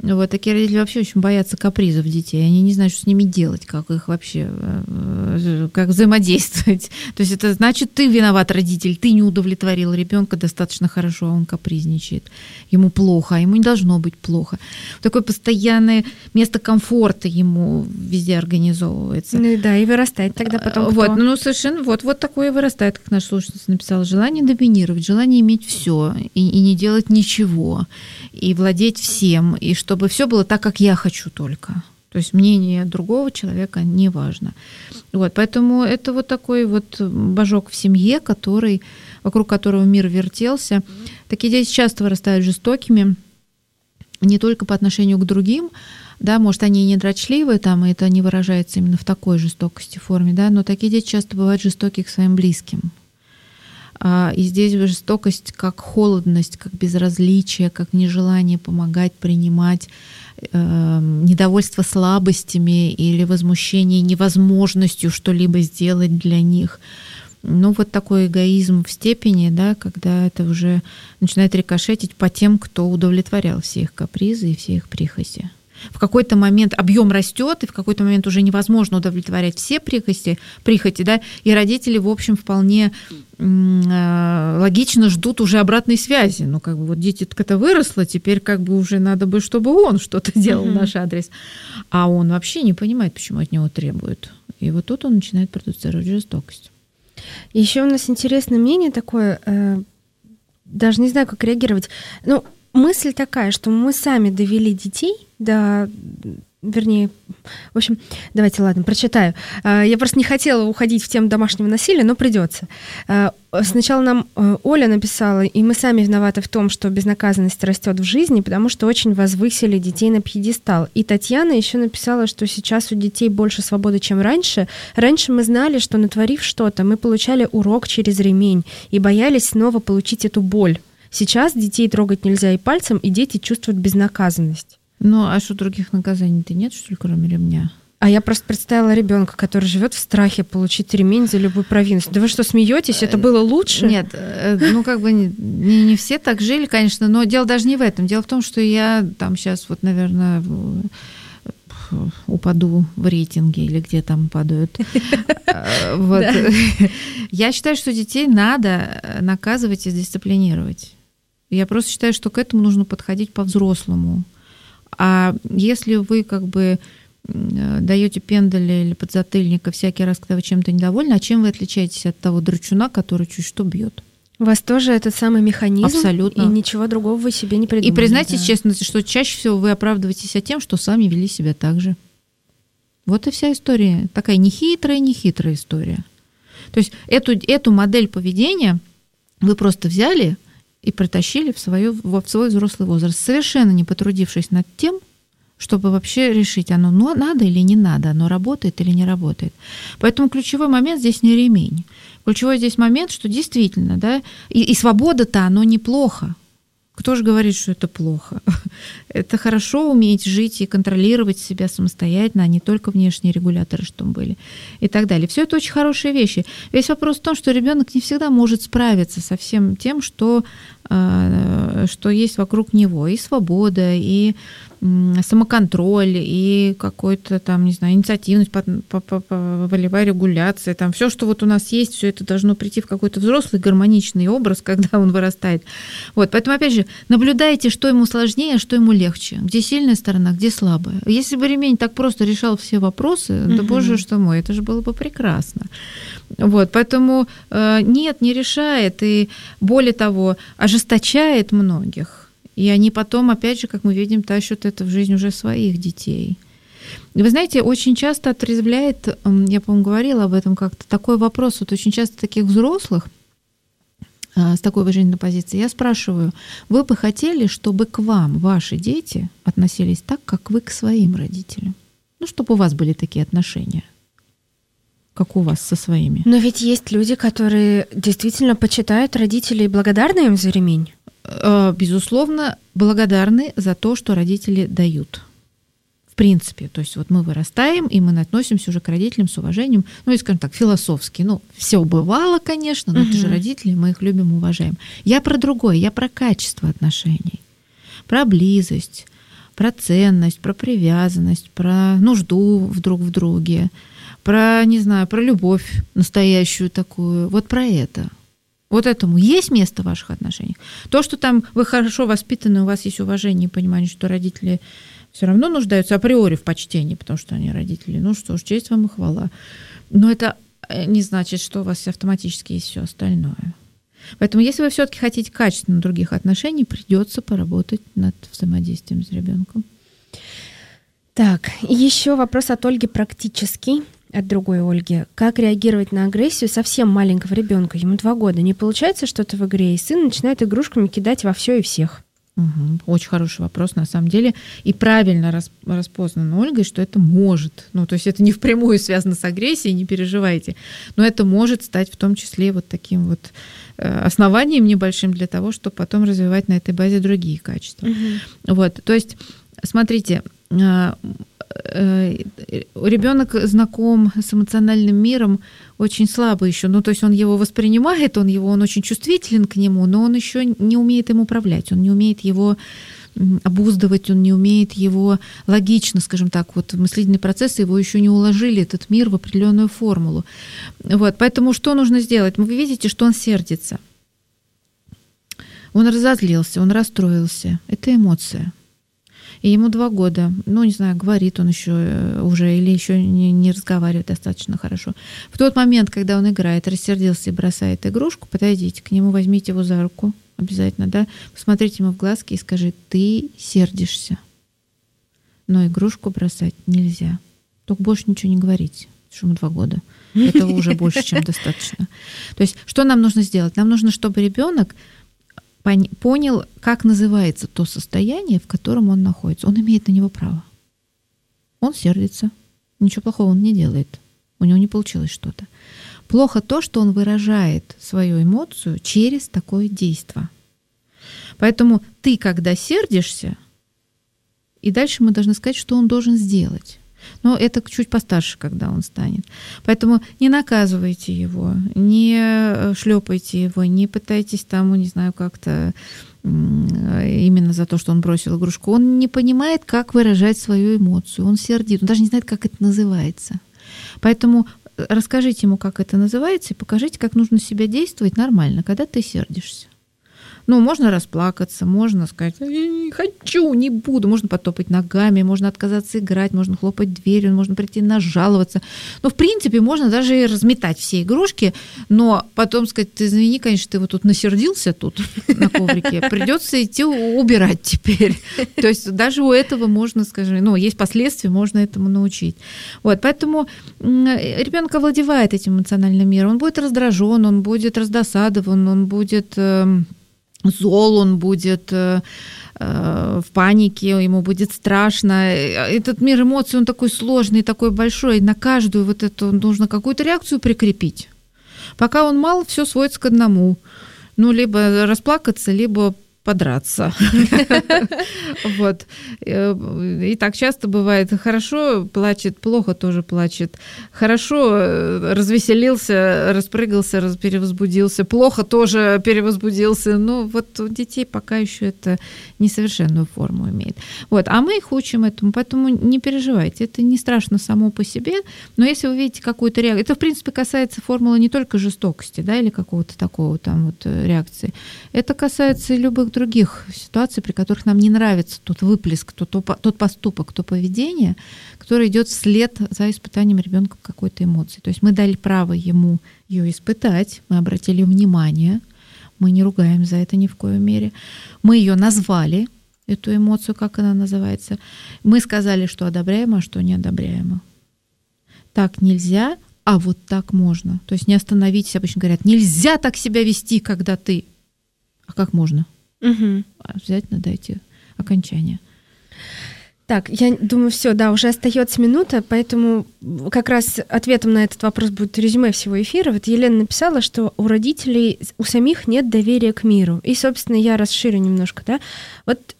Вот такие родители вообще очень боятся капризов детей. Они не знают, что с ними делать, как их вообще, как взаимодействовать. То есть это значит, ты виноват, родитель, ты не удовлетворил ребенка достаточно хорошо, а он капризничает. Ему плохо, а ему не должно быть плохо. Такое постоянное место комфорта ему везде организовывается. Ну да, и вырастает тогда потом. Вот, кто? ну совершенно, вот, вот такое вырастает, как наша слушательница написала. Желание доминировать, желание иметь все и, и не делать ничего, и владеть всем, и чтобы все было так, как я хочу только. То есть мнение другого человека не важно. Вот, поэтому это вот такой вот божок в семье, который, вокруг которого мир вертелся. Такие дети часто вырастают жестокими, не только по отношению к другим, да, может, они и не дрочливые, там, и это не выражается именно в такой жестокости форме, да, но такие дети часто бывают жестоки к своим близким. И здесь жестокость как холодность, как безразличие, как нежелание помогать, принимать, недовольство слабостями или возмущение невозможностью что-либо сделать для них. Ну, вот такой эгоизм в степени, да, когда это уже начинает рикошетить по тем, кто удовлетворял все их капризы и все их прихоти. В какой-то момент объем растет, и в какой-то момент уже невозможно удовлетворять все прихоти, прихоти, да, и родители, в общем, вполне э, логично ждут уже обратной связи. Ну, как бы вот дитятка-то выросла, теперь как бы уже надо бы, чтобы он что-то делал в наш адрес. А он вообще не понимает, почему от него требуют. И вот тут он начинает продуцировать жестокость. Еще у нас интересное мнение такое, э, даже не знаю, как реагировать. Ну, мысль такая, что мы сами довели детей до, вернее, в общем, давайте, ладно, прочитаю. Я просто не хотела уходить в тему домашнего насилия, но придется. Сначала нам Оля написала, и мы сами виноваты в том, что безнаказанность растет в жизни, потому что очень возвысили детей на пьедестал. И Татьяна еще написала, что сейчас у детей больше свободы, чем раньше. Раньше мы знали, что, натворив что-то, мы получали урок через ремень и боялись снова получить эту боль. Сейчас детей трогать нельзя и пальцем, и дети чувствуют безнаказанность. Ну, а что, других наказаний-то нет, что ли, кроме ремня? А я просто представила ребенка, который живет в страхе получить ремень за любую провинность. Да вы что, смеетесь? Это было лучше? Нет, ну как бы не, не все так жили, конечно, но дело даже не в этом. Дело в том, что я там сейчас вот, наверное, упаду в рейтинге или где там падают. Вот. Я считаю, что детей надо наказывать и дисциплинировать. Я просто считаю, что к этому нужно подходить по-взрослому. А если вы как бы даете пендаля или подзатыльника всякий раз, когда вы чем-то недовольны, а чем вы отличаетесь от того драчуна, который чуть что бьет? У вас тоже этот самый механизм? Абсолютно. И ничего другого вы себе не придумали. И признайтесь да. честно, что чаще всего вы оправдываетесь тем, что сами вели себя так же. Вот и вся история. Такая нехитрая-нехитрая история. То есть эту, эту модель поведения вы просто взяли и притащили в, свою, в свой взрослый возраст, совершенно не потрудившись над тем, чтобы вообще решить, оно надо или не надо, оно работает или не работает. Поэтому ключевой момент здесь не ремень. Ключевой здесь момент, что действительно, да, и, и свобода-то, оно неплохо. Кто же говорит, что это плохо? Это хорошо уметь жить и контролировать себя самостоятельно, а не только внешние регуляторы, что были, и так далее. Все это очень хорошие вещи. Весь вопрос в том, что ребенок не всегда может справиться со всем тем, что, что есть вокруг него. И свобода, и самоконтроль, и какой-то там, не знаю, инициативность, волевая регуляция, там все, что вот у нас есть, все это должно прийти в какой-то взрослый гармоничный образ, когда он вырастает. Вот, поэтому, опять же, наблюдайте, что ему сложнее, что ему легче, где сильная сторона, где слабая. Если бы ремень так просто решал все вопросы, mm-hmm. да боже что мой, это же было бы прекрасно. Вот, поэтому э, нет, не решает, и более того, ожесточает многих. И они потом, опять же, как мы видим, тащат это в жизнь уже своих детей. И вы знаете, очень часто отрезвляет, я, по-моему, говорила об этом как-то, такой вопрос, вот очень часто таких взрослых с такой уважительной позиции, я спрашиваю, вы бы хотели, чтобы к вам ваши дети относились так, как вы к своим родителям? Ну, чтобы у вас были такие отношения, как у вас со своими. Но ведь есть люди, которые действительно почитают родителей, благодарны им за ремень. Безусловно, благодарны за то, что родители дают. В принципе, то есть вот мы вырастаем, и мы относимся уже к родителям с уважением, ну и, скажем так, философски. Ну, все бывало, конечно, но угу. это же родители, мы их любим, уважаем. Я про другое, я про качество отношений, про близость, про ценность, про привязанность, про нужду в друг в друге, про, не знаю, про любовь настоящую такую, вот про это. Вот этому есть место в ваших отношениях? То, что там вы хорошо воспитаны, у вас есть уважение и понимание, что родители все равно нуждаются априори в почтении, потому что они родители, ну что ж, честь вам и хвала. Но это не значит, что у вас автоматически есть все остальное. Поэтому, если вы все-таки хотите качественно других отношений, придется поработать над взаимодействием с ребенком. Так, еще вопрос от Ольги практический, от другой Ольги. Как реагировать на агрессию совсем маленького ребенка? Ему два года. Не получается что-то в игре, и сын начинает игрушками кидать во все и всех. Угу. Очень хороший вопрос, на самом деле. И правильно распознан Ольгой, что это может. Ну, то есть это не впрямую связано с агрессией, не переживайте. Но это может стать в том числе вот таким вот основанием небольшим для того, чтобы потом развивать на этой базе другие качества. Угу. Вот, то есть, смотрите, ребенок знаком с эмоциональным миром очень слабо еще. Ну, то есть он его воспринимает, он его, он очень чувствителен к нему, но он еще не умеет им управлять, он не умеет его обуздывать, он не умеет его логично, скажем так, вот мыслительные процессы его еще не уложили, этот мир, в определенную формулу. Вот, поэтому что нужно сделать? Вы видите, что он сердится. Он разозлился, он расстроился. Это эмоция. И ему два года, ну, не знаю, говорит он еще уже или еще не, не разговаривает достаточно хорошо. В тот момент, когда он играет, рассердился и бросает игрушку, подойдите к нему, возьмите его за руку, обязательно, да, посмотрите ему в глазки и скажи: ты сердишься, но игрушку бросать нельзя. Только больше ничего не говорите, потому что ему два года. Этого уже больше, чем достаточно. То есть, что нам нужно сделать? Нам нужно, чтобы ребенок понял, как называется то состояние, в котором он находится. Он имеет на него право. Он сердится. Ничего плохого он не делает. У него не получилось что-то. Плохо то, что он выражает свою эмоцию через такое действие. Поэтому ты, когда сердишься, и дальше мы должны сказать, что он должен сделать. Но это чуть постарше, когда он станет. Поэтому не наказывайте его, не шлепайте его, не пытайтесь там, не знаю, как-то именно за то, что он бросил игрушку. Он не понимает, как выражать свою эмоцию. Он сердит, он даже не знает, как это называется. Поэтому расскажите ему, как это называется, и покажите, как нужно себя действовать нормально, когда ты сердишься. Ну, можно расплакаться, можно сказать: я не хочу, не буду. Можно потопать ногами, можно отказаться играть, можно хлопать дверью, можно прийти нажаловаться. Ну, в принципе, можно даже и разметать все игрушки, но потом сказать: ты извини, конечно, ты вот тут насердился тут на коврике, придется идти убирать теперь. То есть даже у этого можно, скажем, ну, есть последствия, можно этому научить. Вот, поэтому ребенок овладевает этим эмоциональным миром, он будет раздражен, он будет раздосадован, он будет зол, он будет э, э, в панике, ему будет страшно. Этот мир эмоций, он такой сложный, такой большой, на каждую вот эту нужно какую-то реакцию прикрепить. Пока он мал, все сводится к одному. Ну, либо расплакаться, либо подраться. Вот. И так часто бывает. Хорошо плачет, плохо тоже плачет. Хорошо развеселился, распрыгался, перевозбудился. Плохо тоже перевозбудился. Но вот у детей пока еще это несовершенную форму имеет. Вот. А мы их учим этому, поэтому не переживайте. Это не страшно само по себе, но если вы видите какую-то реакцию, это, в принципе, касается формулы не только жестокости, да, или какого-то такого там вот реакции. Это касается и любых других ситуаций, при которых нам не нравится тот выплеск, тот, тот поступок, то поведение, которое идет вслед за испытанием ребенка какой-то эмоции. То есть мы дали право ему ее испытать, мы обратили внимание, мы не ругаем за это ни в коей мере, мы ее назвали, эту эмоцию, как она называется, мы сказали, что одобряемо, а что не одобряемо. Так нельзя, а вот так можно. То есть не остановитесь, обычно говорят: нельзя так себя вести, когда ты... А как можно? Угу. Обязательно дайте окончание. Так, я думаю, все, да, уже остается минута, поэтому как раз ответом на этот вопрос будет резюме всего эфира. Вот Елена написала, что у родителей, у самих нет доверия к миру. И, собственно, я расширю немножко, да. Вот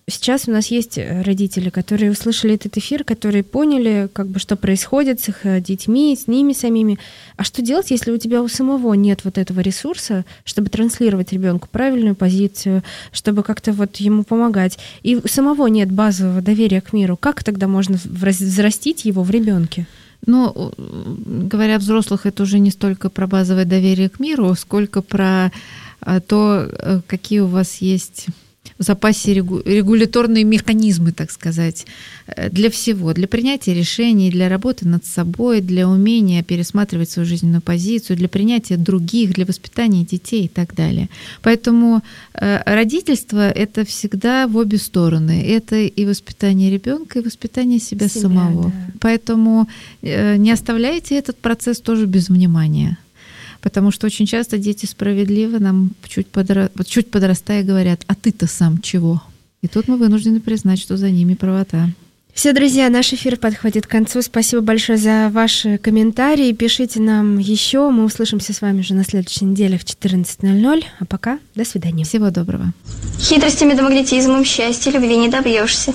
сейчас у нас есть родители, которые услышали этот эфир, которые поняли, как бы, что происходит с их детьми, с ними самими. А что делать, если у тебя у самого нет вот этого ресурса, чтобы транслировать ребенку правильную позицию, чтобы как-то вот ему помогать, и у самого нет базового доверия к миру? Как тогда можно взрастить его в ребенке? Ну, говоря о взрослых, это уже не столько про базовое доверие к миру, сколько про то, какие у вас есть в запасе регуляторные механизмы, так сказать, для всего, для принятия решений, для работы над собой, для умения пересматривать свою жизненную позицию, для принятия других, для воспитания детей и так далее. Поэтому родительство — это всегда в обе стороны. Это и воспитание ребенка, и воспитание себя, себя самого. Да. Поэтому не оставляйте этот процесс тоже без внимания. Потому что очень часто дети справедливо нам, чуть, подра... чуть подрастая, говорят: а ты-то сам чего? И тут мы вынуждены признать, что за ними правота. Все, друзья, наш эфир подходит к концу. Спасибо большое за ваши комментарии. Пишите нам еще. Мы услышимся с вами уже на следующей неделе в четырнадцать ноль ноль. А пока до свидания. Всего доброго. Хитростями да магнетизмом счастья, любви не добьешься.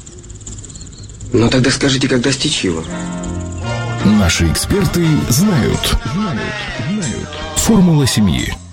Ну тогда скажите, как достичь его? Наши эксперты знают. Знают. Знают. Формула семьи.